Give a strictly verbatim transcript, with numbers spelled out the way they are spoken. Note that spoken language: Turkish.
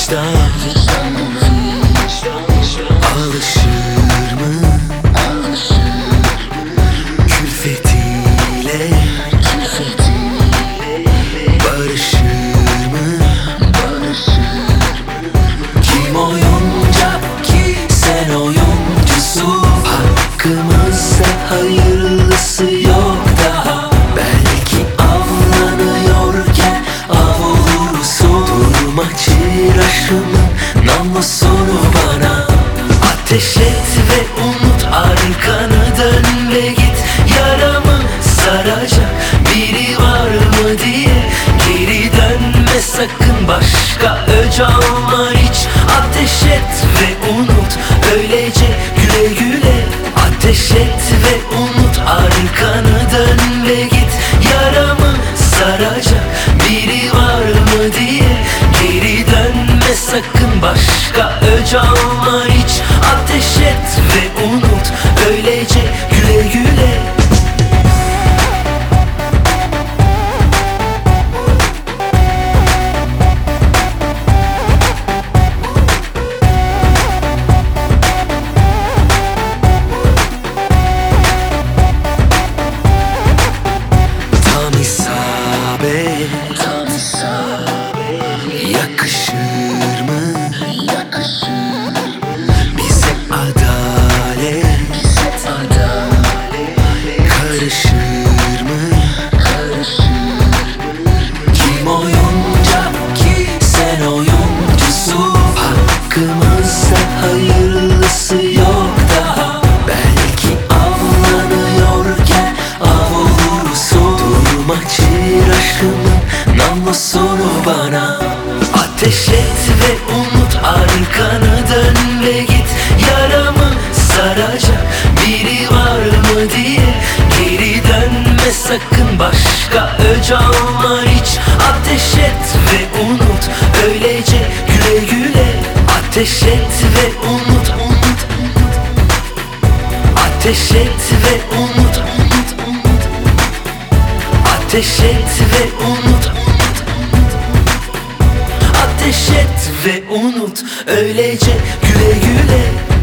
vicdan alışır mı külfetiyle? Barışır mı? Kim oyuncak ki sen oyuncusun? Hakkımızda hayırlısı yok daha. Belki avlanıyorken av olursun. Durma çıraşımın namlusunu bana. Ateş et ve unut, arkanı dön ve git. Yaramı saracak biri var mı diye geri dönme sakın, başka öc alma hiç. Ateş et ve unut, öylece güle güle. Ateş et ve unut, arkanı dön ve git. Yaramı saracak biri var mı diye geri dönme sakın, başka öc alma hiç. Ateş et ve unut, öylece güle güle. Tam isabet, tam isabet. Yakışır mı? Yakışır. Bize adalet, bize adalet. Karışır mı? Karışır. Kim oyuncak ki sen oyuncusun? Hakkımızda hayırlısı yok daha. Belki avlanıyorken av olursun. Durma çıraşımın namlusunu bana. Ateş et ve unut, arkanı dön ve git. Yaramı saracak biri var mı diye geri dönme sakın, başka öc alma hiç. Ateş et ve unut, öylece güle güle. Ateş et ve unut, unut, unut. Ateş et ve unut, unut, unut. Ateş et ve unut, unut, unut. Ateş et ve unut, öylece güle güle.